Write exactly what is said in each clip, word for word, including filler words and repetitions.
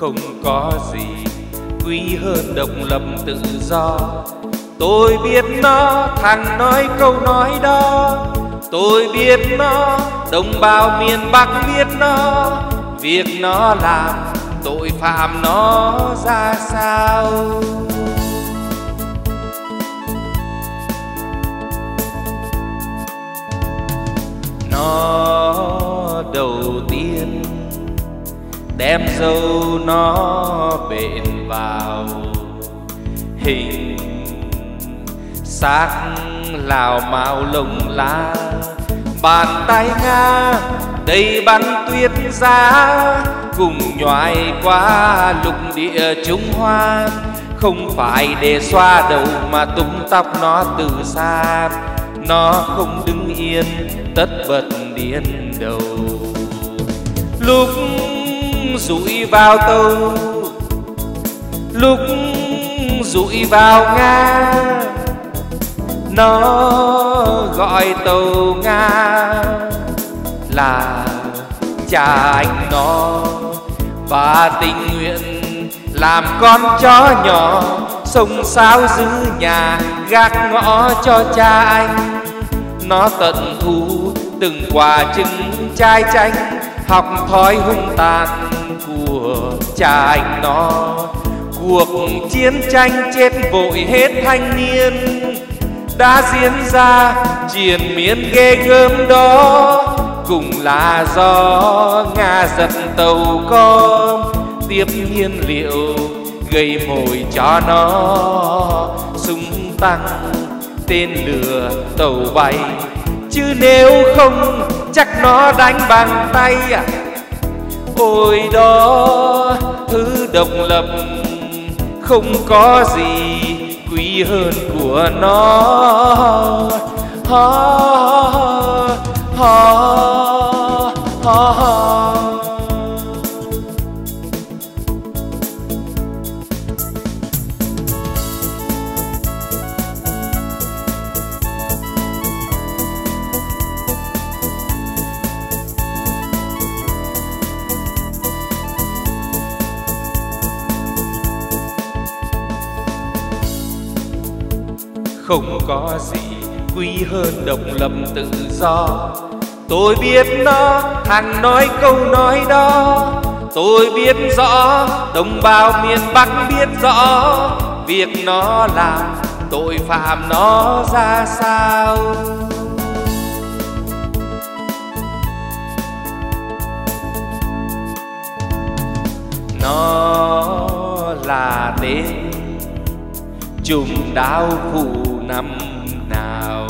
Không có gì quý hơn độc lập tự do. Tôi biết nó, thằng nói câu nói đó. Tôi biết nó, đồng bào miền Bắc biết nó. Việc nó làm, tội phạm nó ra sao. Nó đầu tiên đem dâu nó bện vào hình xác Lào Mạo lông lá. Bàn tay Nga đầy bắn tuyết giá, cùng nhoài qua lục địa Trung Hoa. Không phải để xoa đầu mà tung tóc nó từ xa. Nó không đứng yên, tất bật điên đầu. Lúc dụi vào tàu, lúc dụi vào Nga, nó gọi tàu Nga là cha anh nó. Và tình nguyện làm con chó nhỏ, xông xáo giữ nhà, gác ngõ cho cha anh. Nó tận thu từng quả trứng chai chanh, học thói hung tàn của cha anh nó. Cuộc chiến tranh chết vội hết thanh niên đã diễn ra triền miên ghê gớm đó. Cùng là do Nga giật tàu con, tiếp nhiên liệu gây mồi cho nó. Súng tăng tên lửa tàu bay, chứ nếu không chắc nó đánh bằng tay à. Ôi đó thứ độc lập không có gì quý hơn của nó. Ha, ha, ha, ha. Không có gì quý hơn độc lập tự do. Tôi biết nó, thằng nói câu nói đó. Tôi biết rõ, đồng bào miền Bắc biết rõ. Việc nó làm, tội phạm nó ra sao. Nó là tên trùm đao phủ năm nào.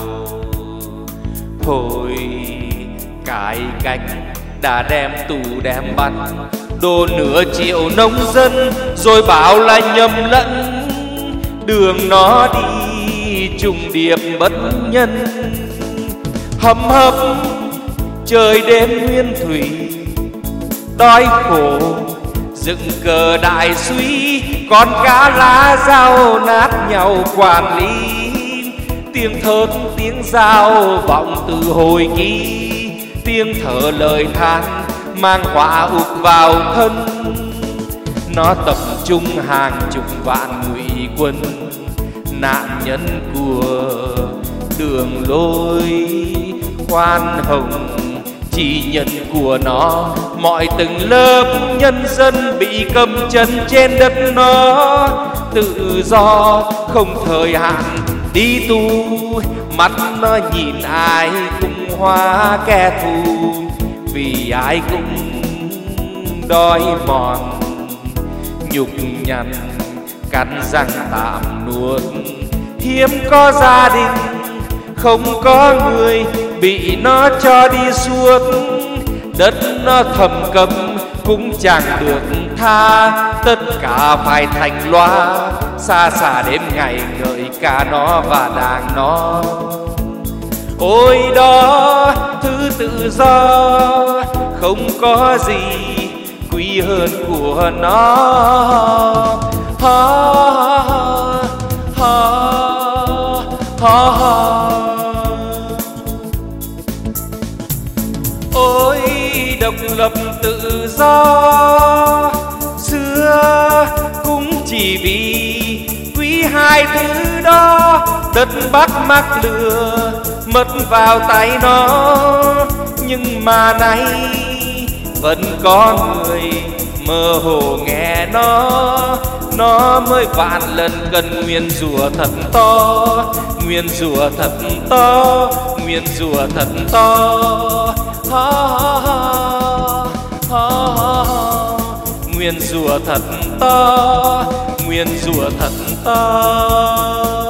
Hồi cải cách đã đem tù đem bắt đổ nửa triệu nông dân, rồi bảo là nhầm lẫn. Đường nó đi trùng điệp bất nhân, hầm hập trời đêm nguyên thủy. Đói khổ dựng cờ đại suy, con cá lá dao nát nhau quản lý. Tiếng thớt tiếng dao vọng từ hồi ký, tiếng thở lời than mang họa ục vào thân. Nó tập trung hàng chục vạn ngụy quân, nạn nhân của đường lối khoan hồng. Chỉ nhân của nó, mọi từng lớp nhân dân bị cầm chân trên đất nó. Tự do không thời hạn đi tù, mắt nó nhìn ai cũng hóa kẻ thù. Vì ai cũng đói mòn nhục nhằn, cắn răng tạm nuốt. Hiếm có gia đình không có người bị nó cho đi suốt. Đất nó thầm cấm cũng chẳng được tha, tất cả phải thành loa. Xa xa đêm ngày ngợi ca nó và đàn nó. Ôi đó thứ tự do không có gì quý hơn của nó. Ha, ha, ha, ha. Ôi độc lập tự do xưa xưa cũng chỉ vì quý hai thứ đó. Đất Bắc mắc lừa mất vào tay nó, nhưng mà nay vẫn có người mơ hồ nghe nó. Nó mới vạn lần cần nguyền rủa thật to, nguyền rủa thật to, nguyền rủa thật to. Ha, ha, ha, ha, ha, ha. Nguyền rủa thật to, nguyền rủa thật to.